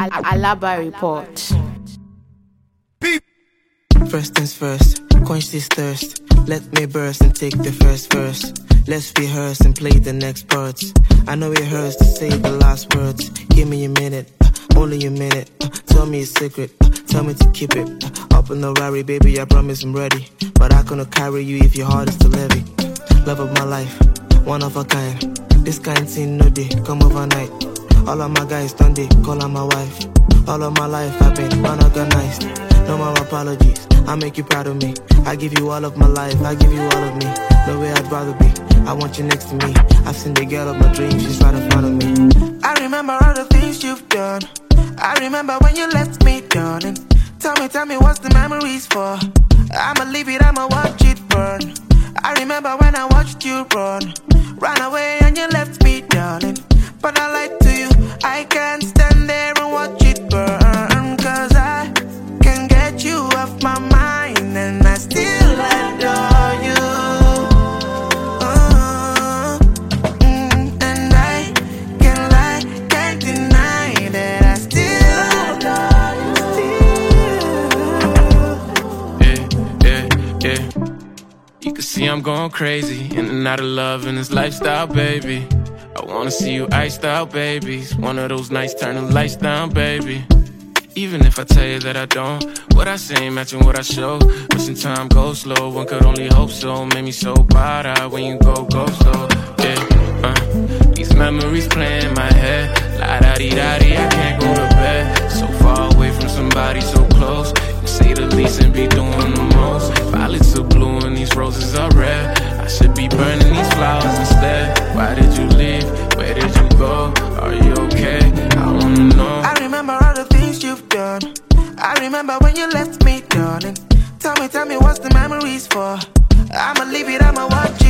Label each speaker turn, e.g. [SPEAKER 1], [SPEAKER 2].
[SPEAKER 1] Alaba Report.
[SPEAKER 2] First things first, quench this thirst. Let me burst and take the first verse. Let's rehearse and play the next parts. I know it hurts to say the last words. Give me a minute, only a minute. Tell me a secret, tell me to keep it. Up in the Rari, baby, I promise I'm ready. But I couldn't carry you if your heart is too heavy. Love of my life, one of a kind. This kind thing no day, come overnight. All of my guys done they call on my wife. All of my life I've been unorganized. No more apologies, I make you proud of me. I give you all of my life, I give you all of me. No way I'd rather be, I want you next to me. I've seen the girl of my dreams, she's right in front of me. I remember all the things you've done. I remember when you left me, darling. Tell me what's the memories for? I'ma leave it, I'ma watch it burn. I remember when I watched you run away and you left me, darling. But I lied to you, I can't stand there and watch it burn. Cause I can get you off my mind and I still adore you. And I can't lie, can't deny that I still adore you.
[SPEAKER 3] Yeah. You can see I'm going crazy, in and out of love in this lifestyle, baby. I wanna see you iced out, baby. It's one of those nights, turn the lights down, baby. Even if I tell you that I don't, what I say ain't matching what I show. Wishing time goes slow, one could only hope so. Made me so bad when you go slow. Yeah, these memories play in my head. La-da-dee-da-dee, I can't go to bed. So far away from somebody so close. You say the least and be doing the most. Violets are blue and these roses are red. I should be burning these flowers instead. Why did you leave? Where did you go? Are you okay? I wanna know.
[SPEAKER 2] I remember all the things you've done. I remember when you left me, darling. Tell me what's the memories for? I'ma leave it, I'ma watch